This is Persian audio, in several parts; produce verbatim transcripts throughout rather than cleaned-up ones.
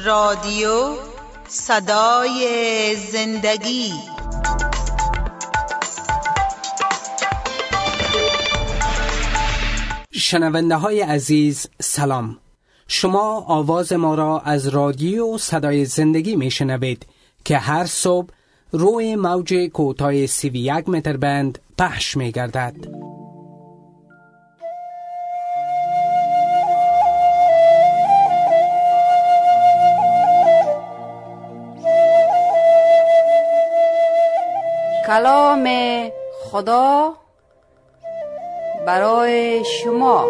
رادیو صدای زندگی. شنونده های عزیز سلام، شما آواز ما را از رادیو صدای زندگی می شنوید که هر صبح روی موج کوتاه سی و یک متر بند پخش می گردد. کلام خدا برای شما.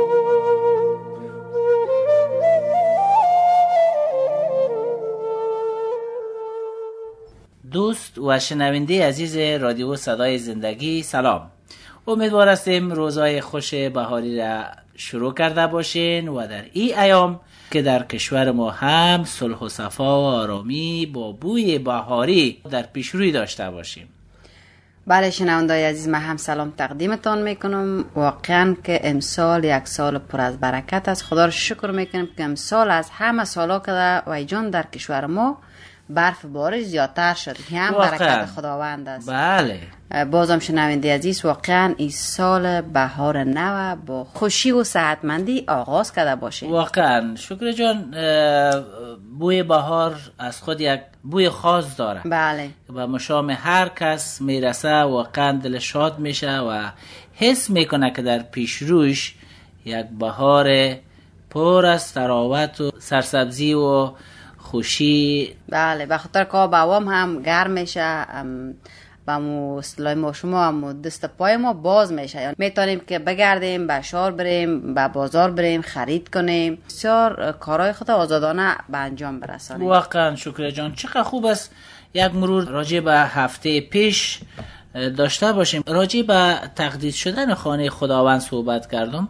دوست و شنونده عزیز رادیو صدای زندگی سلام. امیدوار هستیم روزهای خوش بهاری را شروع کرده باشین و در این ایام که در کشور ما هم صلح و صفا و آرامی با بوی بهاری در پیشروی داشته باشیم. بله شنونده‌های عزیز، من هم سلام تقدیمتان میکنم. واقعا که امسال یک سال پر از برکت است. خدا رو شکر میکنم که امسال از همه سالا که و جان در کشور ما برف بارش زیادتر شد. هم برکت خداوند است. بله. بازم شنونده عزیز، واقعا این سال بهار نو با خوشی و صحتمندی آغاز کرده باشه. واقعا شکر جان، بوی بهار از خود یک بوی خاص داره. بله. و مشام هر کس میرسه واقعا دل شاد میشه و حس میکنه که در پیش روش یک بهار پر از تراوت و سرسبزی و خوشی. بله، به خاطر که بوام هم گرم میشه، با مو اصطلاح ما شما هم دست پای ما باز میشه، یعنی میتونیم که بگردیم، به شهر بریم، به بازار بریم، خرید کنیم، بسیار کارهای خود آزادانه به انجام برسانیم. واقعا شکر جان، چقدر خوب است یک مرور راجع به هفته پیش داشته باشیم. راجع به تقدیس شدن خانه خداوند صحبت کردم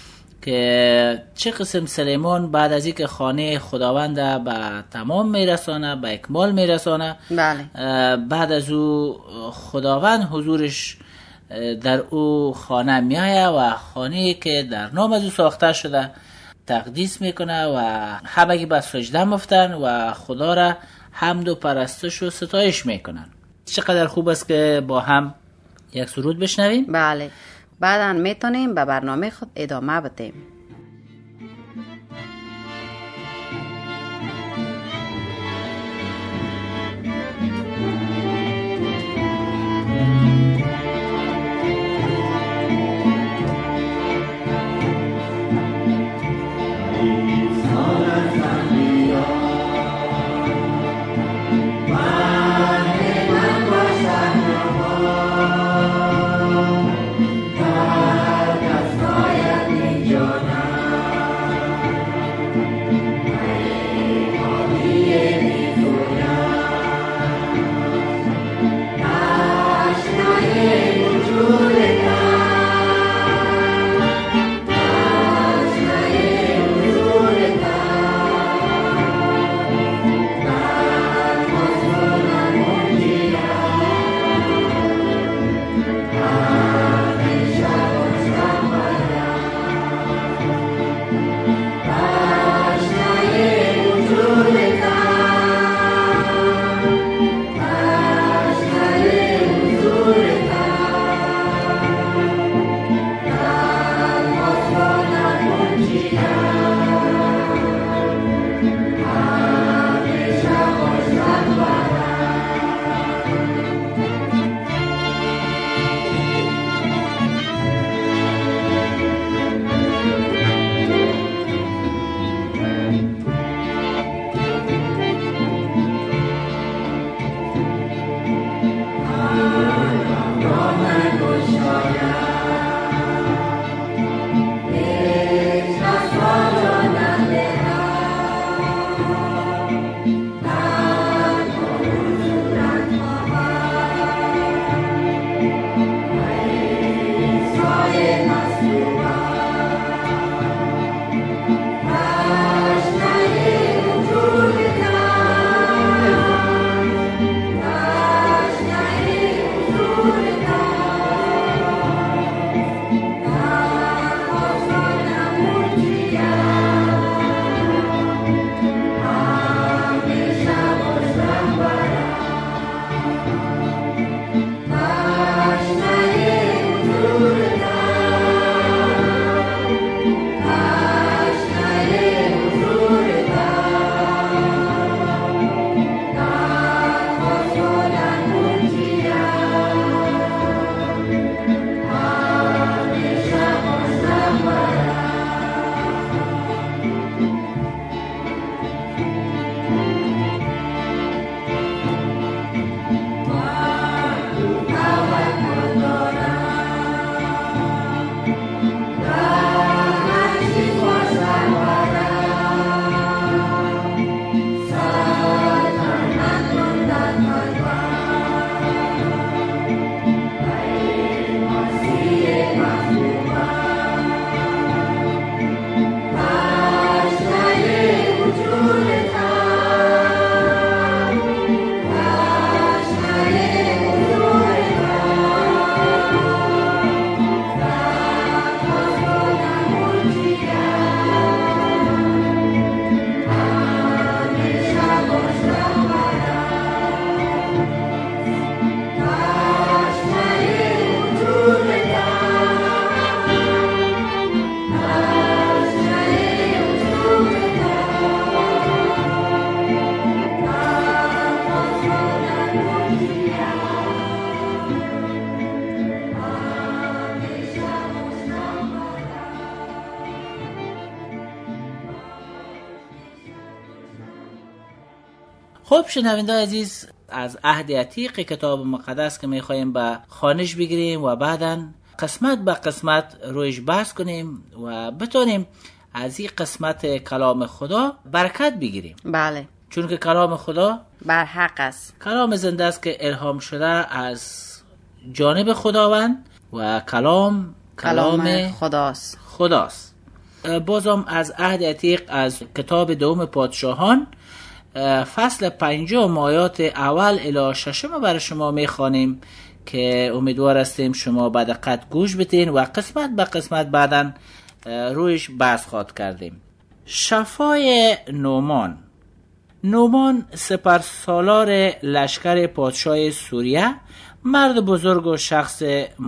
که چه قسم سلیمان بعد از اینکه خانه خداوند به تمام میرسانه، به اکمال میرسانه، بله. بعد از او خداوند حضورش در او خانه میایه و خانه که در نام از او ساخته شده تقدیس میکنه و همگی به سجده مفتن و خدا را حمد و پرستش و ستایش میکنن. چقدر خوب است که با هم یک سرود بشنویم. بله، بعدا میتونیم به برنامه خود ادامه بدیم. Your خب شنوندگان عزیز، از عهد عتیق کتاب مقدس که میخوایم به خوانش بگیریم و بعداً قسمت به قسمت رویش بحث کنیم و بتونیم از این قسمت کلام خدا برکت بگیریم. بله، چون که کلام خدا بر حق است، کلام زنده است که الهام شده از جانب خداوند و کلام کلام, کلام خداست. خداست. بازم از عهد عتیق از کتاب دوم پادشاهان فصل پنجم آیات اول الی ششم برای شما میخوانیم که امیدوار هستیم شما به دقت گوش بدین و قسمت به قسمت بعداً رویش بحث خواهد کردیم. شفای نومان. نومان سپرسالار لشکر پادشاه سوریه، مرد بزرگ و شخص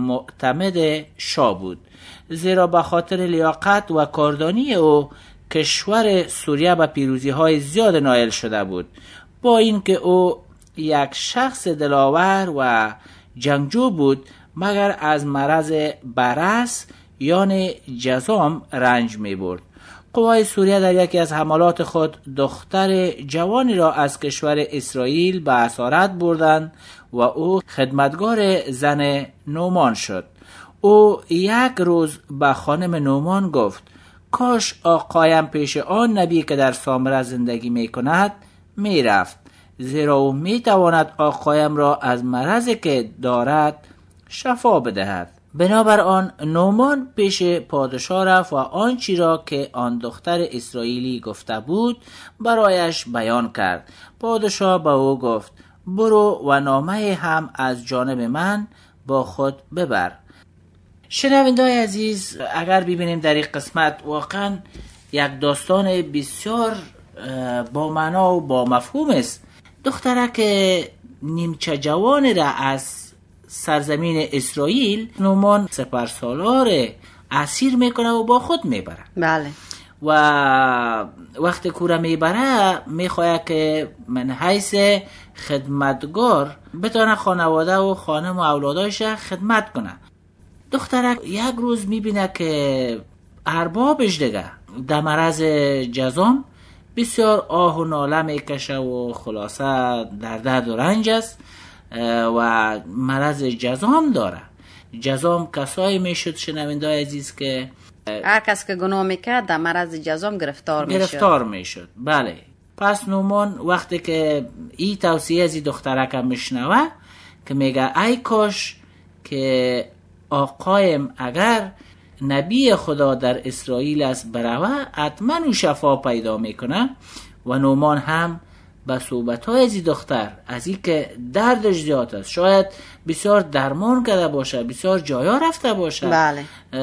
معتمد شاه بود، زیرا به خاطر لیاقت و کاردانی او کشور سوریه به پیروزی های زیاد نائل شده بود. با اینکه او یک شخص دلاور و جنگجو بود، مگر از مرض برص یعنی جذام رنج می برد. قوای سوریه در یکی از حملات خود دختر جوانی را از کشور اسرائیل به اسارت بردند و او خدمتگار زن نومان شد. او یک روز به خانم نومان گفت: کاش آقایم پیش آن نبی که در سامره زندگی می کند می رفت، زیرا او می تواند آقایم را از مرضی که دارد شفا بدهد. بنابر آن نومان پیش پادشاه رفت و آنچی را که آن دختر اسرائیلی گفته بود برایش بیان کرد. پادشاه به او گفت: برو و نامه هم از جانب من با خود ببر. شنوندگان عزیز، اگر ببینیم در این قسمت واقعا یک داستان بسیار با معنا و با مفهوم است. دخترک نیمچه جوان را از سرزمین اسرائیل نومان سپرسالار اسیر میکنه و با خود میبره. بله. و وقتی کوره میبره میخواه که من حیث خدمتگار بتونه خانواده و خانم و اولادایش خدمت کنه. دخترک یک روز میبینه که اربابش دیگه در مرض جذام بسیار آه و ناله میکشه و خلاصه در درد و رنج است و مرض جذام داره. جذام کسایی میشد شنوندگان عزیز که هر کس که گناه میکرد در مرض جذام گرفتار میشد. گرفتار میشد. بله. پس نومان وقتی که این توصیه از این دخترک میشنوه که میگه ای کاش که آقایم اگر نبی خدا در اسرائیل است بروه حتما او شفا پیدا میکنه. و نومان هم به صحبت‌های از این دختر از این که دردش زیاد است، شاید بسیار درمان کرده باشه، بسیار جایا رفته باشه، بله،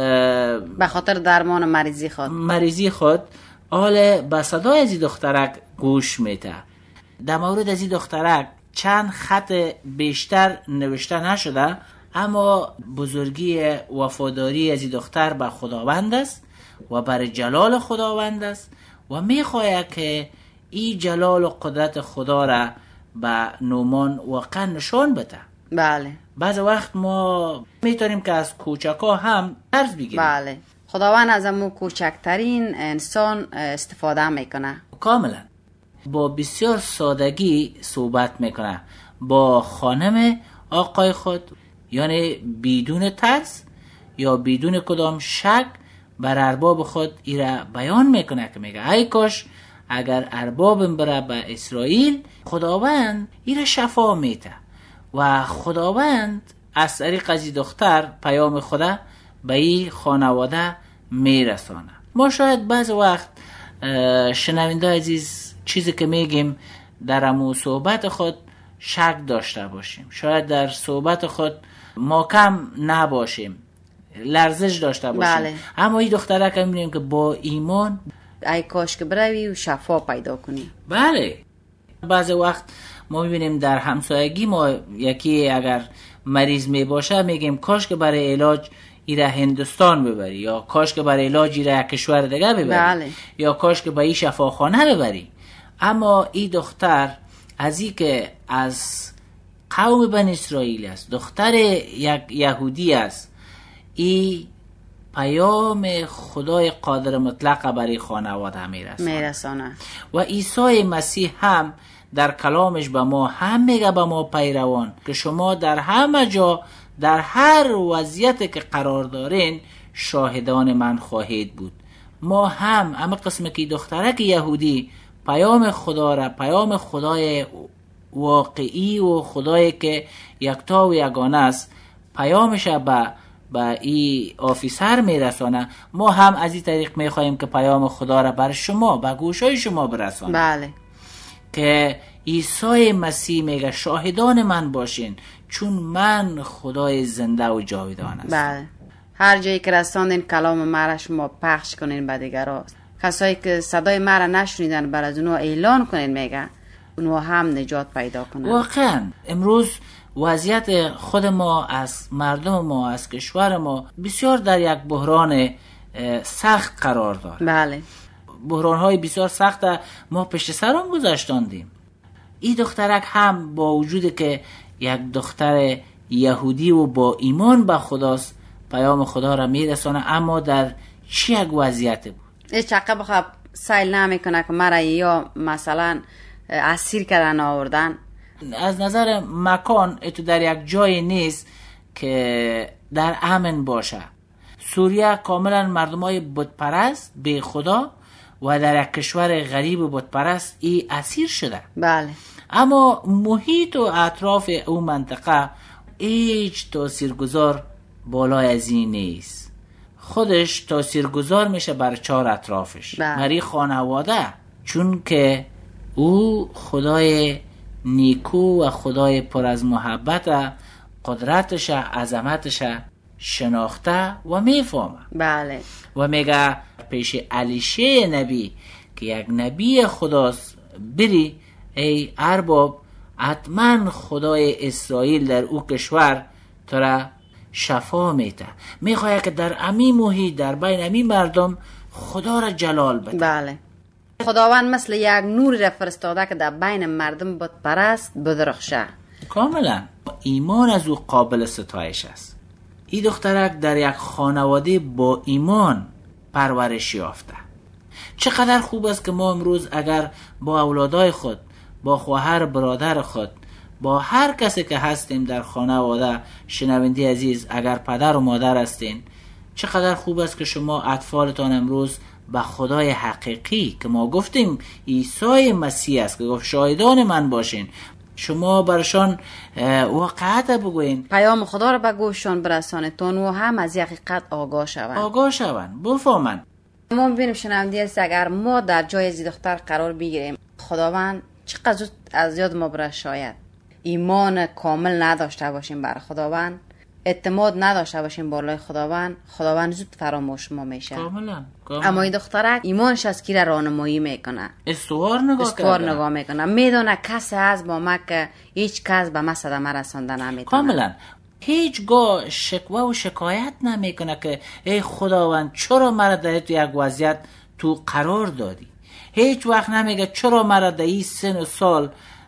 به خاطر درمان مریضی خود مریضی خود آل به صدای از این دخترک گوش میده. در مورد از این دخترک چند خط بیشتر نوشته نشده، اما بزرگی وفاداری از این دختر به خداوند است و بر جلال خداوند است و میخواه که این جلال و قدرت خدا را به نومان واقعا نشان بده. بله. بعض وقت ما میتونیم که از کوچکا هم درس بگیریم. بله. خداوند از امو کوچکترین انسان استفاده میکنه. کاملا. با بسیار سادگی صحبت میکنه با خانم آقای خود، یعنی بدون ترس یا بدون کدام شک بر ارباب خود ایره بیان میکنه که میگه ای کاش اگر اربابم بره به اسرائیل خداوند ایره شفا میده و خداوند از طریق از دختر پیام خدا به این خانواده میرسانه. ما شاید بعض وقت شنونده عزیز چیزی که میگیم در امو صحبت خود شک داشته باشیم، شاید در صحبت خود محکم نباشیم، لرزش داشته باشیم. بله. اما این دختره که میبینیم که با ایمان ای کاش که بروی و شفا پیدا کنی. بله. بعض وقت ما میبینیم در همسایگی ما یکی اگر مریض میباشه میگیم کاش که برای علاج ایره هندوستان ببری، یا کاش که برای علاج ایره کشور دیگه ببری. بله. یا کاش که به این شفاخانه ببری. اما این دختر از این که از قوم بن اسرائیل است، دختر یک یهودی است، این پیام خدای قادر مطلق برای خانواده میرسانه میرسانه. و عیسی مسیح هم در کلامش به ما هم میگه، به ما پیروان، که شما در همه جا در هر وضعیت که قرار دارین شاهدان من خواهید بود. ما هم اما قسم که دخترک یهودی پیام خدا را، پیام خدای واقعی و خدایی که یکتا و یگانه است، پیامش به به این آفیسر میرسانه، ما هم از این طریق میخواهیم که پیام خدا را بر شما، به گوشای شما برسانه. بله. که عیسی مسیح میگه شاهدان من باشین چون من خدای زنده و جاودان هستم. بله. هر جایی که رساندین کلام ما را شما پخش کنین به دیگران. کسایی که صدای ما را نشنیدن بر از اونها اعلان کنین، میگه اونها هم نجات پیدا کنن. واقعا امروز وضعیت خود ما، از مردم ما، از کشور ما بسیار در یک بحران سخت قرار داره. بله. بحران های بسیار سخت ما پشت سرم گذاشتاندیم. این دخترک هم با وجود که یک دختر یهودی و با ایمان به خداست، پیام خدا را میرسانه، اما در چی یک وضعیت بود؟ هیچ چقه بخواب سیل نمیکنه که مرا یا مثلا اسیر کردن آوردن. از نظر مکان اتو در یک جای نیست که در امن باشه. سوریه کاملا مردم های بتپرست به خدا و در یک کشور غریب بتپرست ای اسیر شده. بله. اما محیط و اطراف اون منطقه هیچ تاثیرگذار بالای از این نیست. خودش تاثیرگذار میشه بر چهار اطرافش، بر خانواده، چون که او خدای نیکو و خدای پر از محبت، قدرتش، عظمتش شناخته و میفهمه. بله. و میگه پیش علیشه نبی که یک نبی خداست، بری ای ارباب، حتما خدای اسرائیل در او کشور تو را شفا میده. میخواه که در امی محیط، در بین امی مردم خدا را جلال بده. بله. خداوند مثل یک نوری را فرستاده که در بین مردم بت پرست بدرخشه. کاملا ایمان از او قابل ستایش است. این دخترک در یک خانواده با ایمان پرورش یافته. چقدر خوب است که ما امروز اگر با اولادای خود، با خواهر برادر خود، با هر کسی که هستیم در خانواده، شنونده عزیز، اگر پدر و مادر هستین، چقدر خوب است که شما اطفالتان امروز به خدای حقیقی که ما گفتیم عیسی مسیح است که گفت شاهدان من باشین، شما برشان واقعیت بگوین، پیام خدا را به گوششان برسانتون و هم از حقیقت آگاه شوند. آگاه شوند، بفهمن. ما میبینیم شنونده است اگر ما در جای از دختر قرار بگیریم، خداوند چقدر زود از یاد ما بره. شاید ایمان کامل نداشته باشیم بر خداوند، اعتماد نداشته باشیم بالای خداوند، خداوند زود فراموش ما میشه. کاملا. کاملا. اما این دخترک ایمانش از کی را راهنمایی میکنه، استوار نگاه استوار نگاه میکنه، میدونه کسی از با ما که هیچ کس به ما صدمه رسانده نمیتونه. کاملا. هیچگاه شکوه و شکایت نمیکنه که ای خداوند چرا مرا در تو یک وضعیت تو قرار دادی. هیچ وقت نمیگه چرا مرا در این سن و سال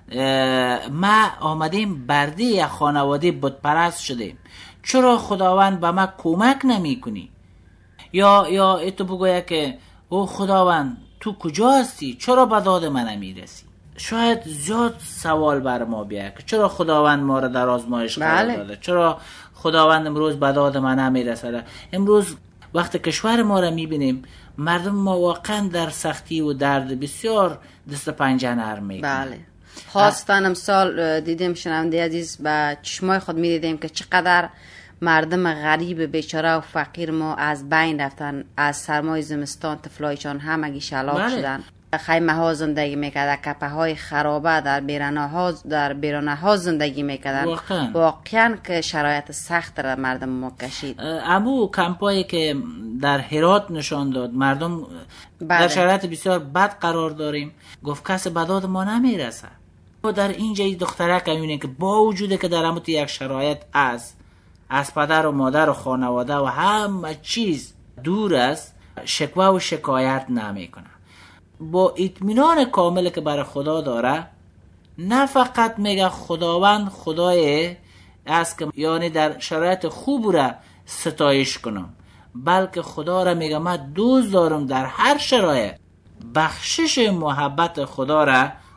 ما آمدیم برده یک خانواده بتپرست شدیم، چرا خداوند به ما کمک نمی کنی؟ یا یا اتو بگویه که او خداوند تو کجا هستی، چرا به داد من نمیرسی؟ شاید زیاد سوال بر ما بیاید که چرا خداوند ما را در آزمایش قرار بله. داده، چرا خداوند امروز به داد من نمیرسه. امروز وقت کشور ما را میبینیم، مردم ما واقعا در سختی و درد بسیار دست پنجه نرم میکنن. بله. خواستن امسال دیدیم شنونده عزیز، به چشمای خود میدیدیم که چقدر مردم غریب بیچاره و فقیر ما از بین رفتن، از سرمای زمستان طفلایشان همگی شلاق بله. شدن، خیمه ها زندگی میکرده، کپه های خرابه در بیرانه ها در بیرانه ها زندگی میکردن. واقعا واقعا که شرایط سخت را مردم ما کشید. امو کمپایی که در هرات نشان داد مردم بله. در شرایط بسیار بد قرار داریم، گفت کس به داد ما نمیرسه. و در اینجا دخترک همینه که با وجوده که در همون یک شرایط از از پدر و مادر و خانواده و همه چیز دور است، شکوه و شکایت نمیکنه. با اطمینان کامل که برای خدا داره، نه فقط میگه خداوند خدای است که یعنی در شرایط خوب را ستایش کنم، بلکه خدا را میگه من دوست دارم در هر شرایط بخشش محبت خدا را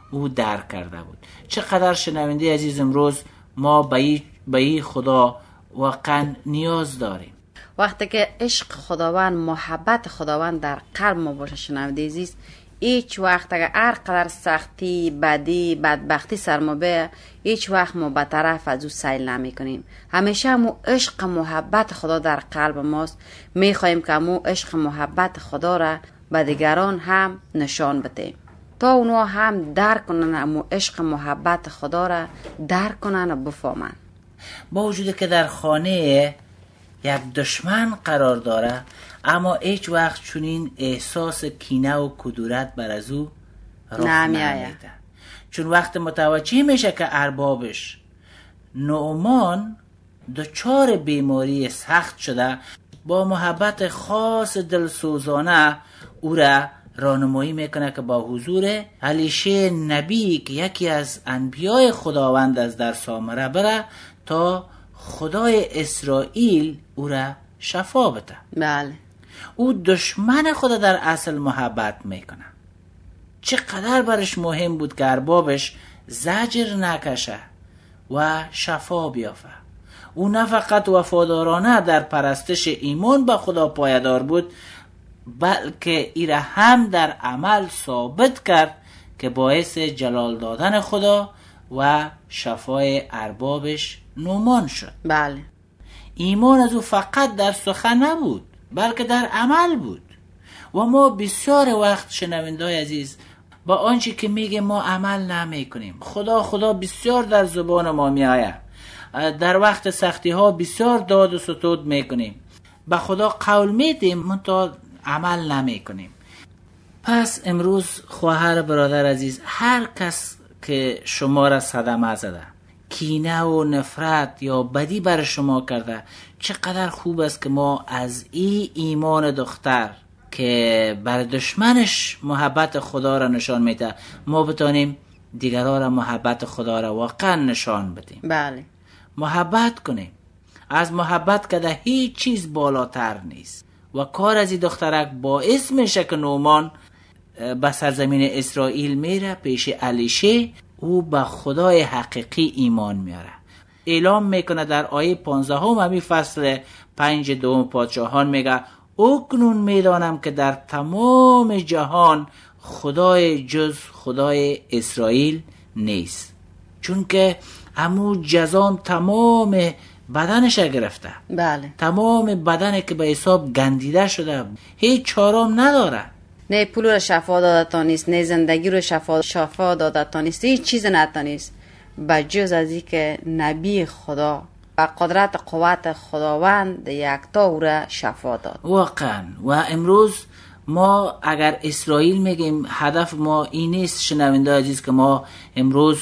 او درک کرده بود. چقدر شنونده عزیز امروز ما به این خدا واقعا نیاز داریم. وقتی که عشق خداوند، محبت خداوند در قلب ما باشه شنونده عزیز، هیچ وقت اگر هر قدر سختی، بدی، بدبختی سر ما بیه، هیچ وقت ما به طرف از او سیل نمی کنیم. همیشه مو عشق محبت خدا در قلب ماست. می خواهیم که مو عشق محبت خدا را به دیگران هم نشان بدهیم تا اونها هم درک کنن، مو عشق محبت خدا را درک کنن و بفهمن. با وجود که در خانه یک دشمن قرار داره، اما هیچ وقت چنین احساس کینه و کدورت بر از او رخ نمیده. چون وقت متوجه میشه که اربابش نعمان دچار بیماری سخت شده، با محبت خاص دلسوزانه او را راهنمایی میکنه که با حضور علیشه نبی که یکی از انبیای خداوند از در سامره بره تا خدای اسرائیل او را شفا بده. بله. او دشمن خدا در اصل محبت میکنه. چقدر برش مهم بود که اربابش زجر نکشه و شفا بیافه. او نه فقط وفادارانه در پرستش ایمان به خدا پایدار بود، بلکه ای را هم در عمل ثابت کرد که باعث جلال دادن خدا و شفای اربابش نعمان شد. بله. ایمان از او فقط در سخن نبود بلکه در عمل بود. و ما بسیار وقت شنونده‌های عزیز با آنچه که میگه ما عمل نمی کنیم. خدا خدا بسیار در زبان ما میآید. در وقت سختی ها بسیار داد و ستود میکنیم، به خدا قول میدیم منتها عمل نمی کنیم. پس امروز خواهر برادر عزیز، هر کس که شما را صدمه زده، کینه و نفرت یا بدی بر شما کرده، چقدر خوب است که ما از این ایمان دختر که بر دشمنش محبت خدا را نشان میده، ما بتانیم دیگران را محبت خدا را واقعا نشان بدیم. بله. محبت کنیم. از محبت که ده هیچ چیز بالاتر نیست و کار از این دخترک باعث میشه که نعمان به سرزمین اسرائیل میره پیش علیشه. او به خدای حقیقی ایمان میاره. اعلام میکنه در آیه پانزده هم همین فصل پنج دوم پادشاهان میگه اکنون میدانم که در تمام جهان خدای جز خدای اسرائیل نیست. چون که همو جزام تمام بدنش گرفته. بله. تمام بدن که به حساب گندیده شده، هیچ چارم نداره. نه پول رو شفا دادتا نیست، نه زندگی رو شفا شفا دادتا نیست، هیچ چیز نتا نیست به جز از این که نبی خدا و قدرت قوت خداوند یکتا او را شفا داد. واقعا. و امروز ما اگر اسرائیل میگیم، هدف ما این نیست شنونده عزیز که ما امروز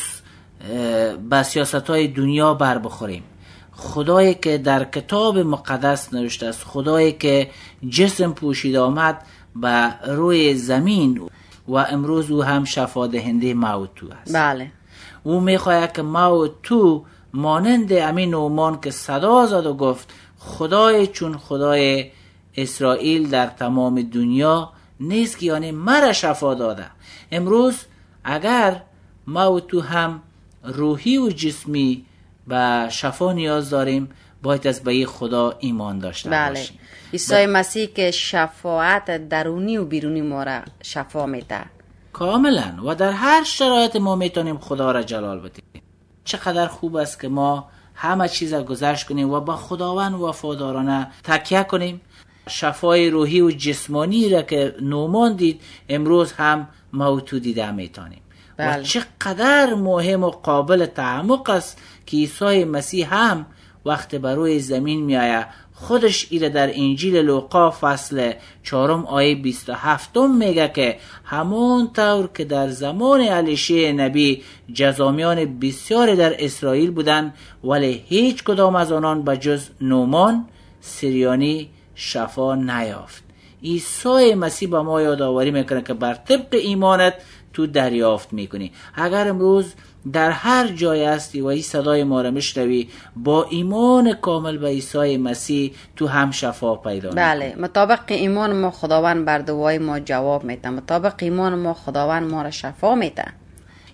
به سیاست‌های دنیا بر بخوریم. خدایی که در کتاب مقدس نوشته است، خدایی که جسم پوشید آمد به روی زمین و امروز او هم شفا دهنده ما و تو است. بله. او میخواهد که ما و تو مانند امین نعمان که صدا زد و گفت خدای چون خدای اسرائیل در تمام دنیا نیست که یعنی مرا شفا داده. امروز اگر ما و تو هم روحی و جسمی و شفا نیاز داریم، باید از به خدا ایمان داشته بله. باشیم. عیسی مسیح که شفاعت درونی و بیرونی ما را شفا میده. کاملا. و در هر شرایط ما میتونیم خدا را جلال بدیم. چقدر خوب است که ما همه چیز را گذشت کنیم و با خداوند وفادارانه تکیه کنیم. شفای روحی و جسمانی را که نعمان دید، امروز هم ما تو دیده میتونیم. بله. و چقدر مهم و قابل تعمق است که عیسی مسیح هم وقت بر روی زمین می آید، خودش ایره در انجیل لوقا فصل چهارم آیه بیست و هفت میگه که همون طور که در زمان علیشه نبی جزامیان بسیاری در اسرائیل بودند، ولی هیچ کدام از آنان به جز نعمان سریانی شفا نیافت. عیسی مسیح به ما یادآوری میکنه که بر طبق ایمانت تو دریافت میکنی. اگر امروز در هر جای هستی و این صدای ما را میشنوی، با ایمان کامل به عیسی مسیح تو هم شفا پیدا میکنی. بله. مطابق ایمان ما خداوند بر دعای ما جواب میده. مطابق ایمان ما خداوند ما را شفا میده.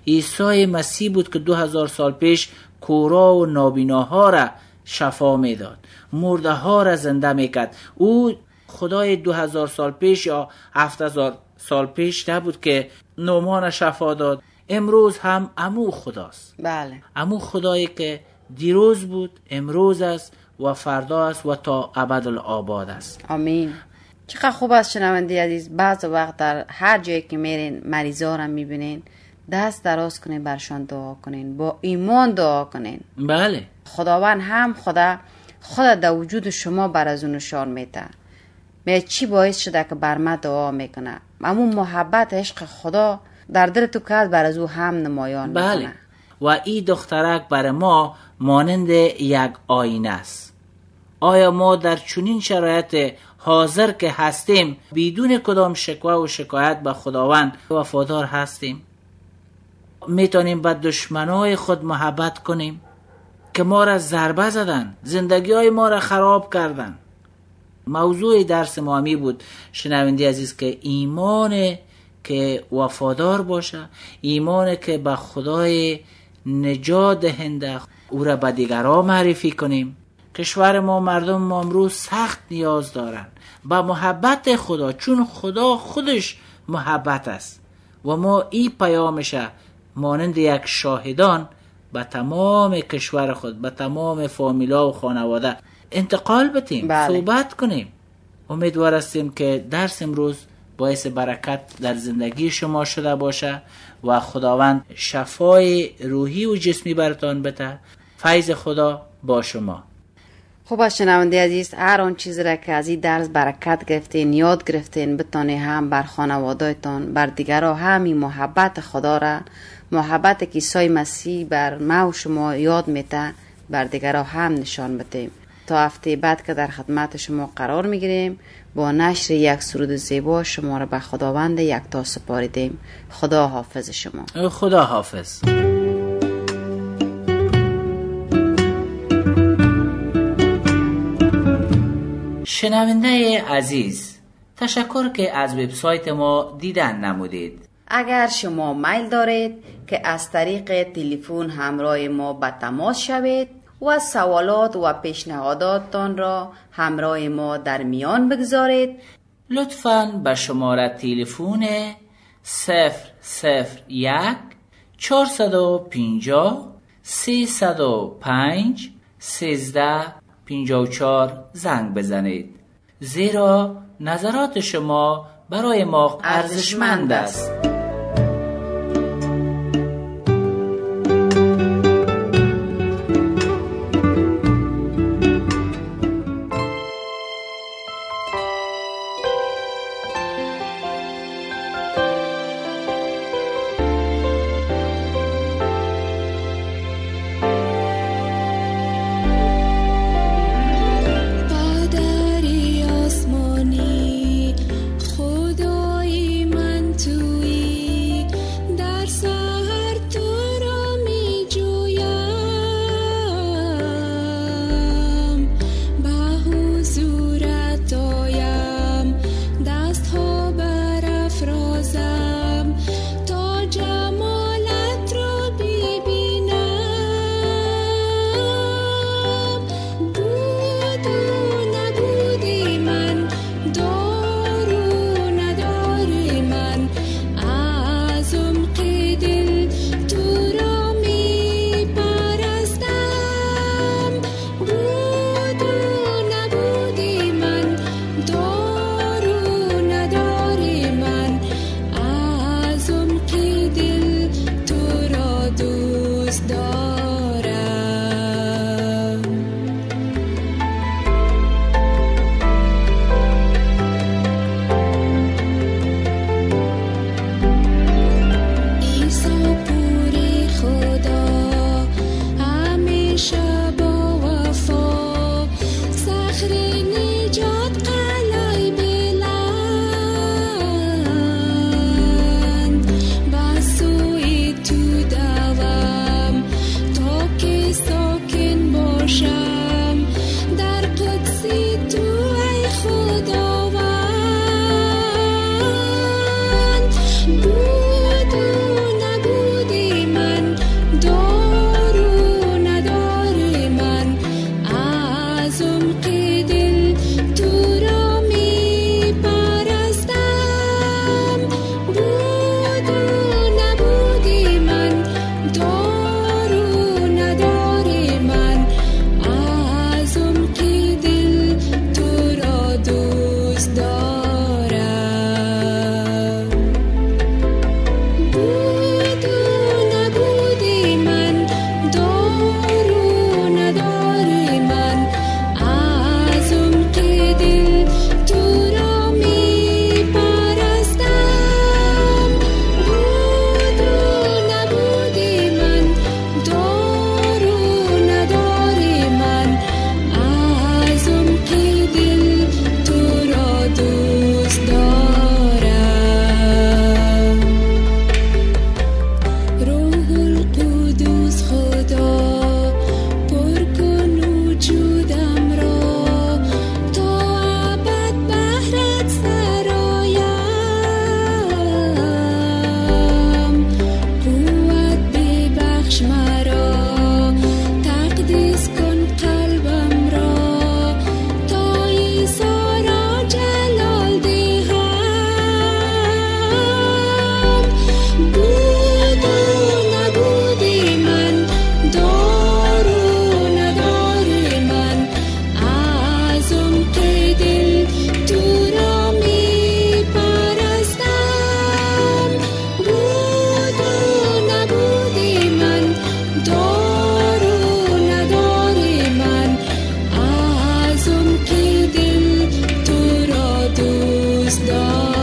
عیسی مسیح بود که دو هزار سال پیش کورا و نابیناها را شفا میداد، مرده ها را زنده میکرد. او خدای دو هزار سال پیش یا هفت هزار سال پیش نبود که نومان شفا داد. امروز هم امو خداست. بله. امو خدایی که دیروز بود، امروز است و فردا است و تا ابدالآباد است. آمین. چقدر خوب است شنونده عزیز، بعض وقت در هر جایی که میرین مریضا را میبینین، دست دراز کنین، برشان دعا کنین، با ایمان دعا کنین. بله. خداوند هم خدا خدا در وجود شما بر از اون نشان میده. می چی باعث شده که بر ما دعا میکنه؟ همون محبت عشق خدا در دل تو کرد، بر از او هم نمایان میکنه. بله. و این دخترک بر ما مانند یک آینه است. آیا ما در چنین شرایط حاضر که هستیم بدون کدام شکوه و شکایت به خداوند وفادار هستیم؟ میتونیم به دشمنای خود محبت کنیم که ما را ضربه زدن، زندگی های ما را خراب کردن. موضوع درس ما همی بود شنونده عزیز که ایمان که وفادار باشه، ایمان که به خدای نجات دهنده او را به دیگران معرفی کنیم. کشور ما، مردم ما امروز سخت نیاز دارن به محبت خدا، چون خدا خودش محبت است و ما این پیامش مانند یک شاهدان به تمام کشور خود، به تمام فامیلا و خانواده انتقال بدیم. بله. صحبت کنیم. امیدوار هستیم که درس امروز باعث برکت در زندگی شما شده باشه و خداوند شفای روحی و جسمی براتان بده. فیض خدا با شما. خوب است شنونده عزیز، هر آن چیزی را که از این درس برکت گرفتین، یاد گرفتین، بتانه هم بر خانواده‌تان، بر دیگران همین محبت خدا را، محبت که عیسی مسیح بر ما و شما یاد میده، بر دیگران هم نشان بدیم. تا هفته بعد که در خدمت شما قرار میگیریم با نشر یک سرود زیبا شما را به خداوند یکتا سپاریدیم. خدا حافظ شما. خدا حافظ. شنونده عزیز، تشکر که از وبسایت ما دیدن نمودید. اگر شما میل دارید که از طریق تلفن همراه ما به تماس شوید و سوالات و پیشنهاداتتان را همراه ما در میان بگذارید، لطفاً به شماره تلفن صفر صفر یک چهارصد و پنجاه سیصد و پنج سیزده پنجاه و چهار زنگ بزنید، زیرا نظرات شما برای ما ارزشمند است. خدای من تویی دست دار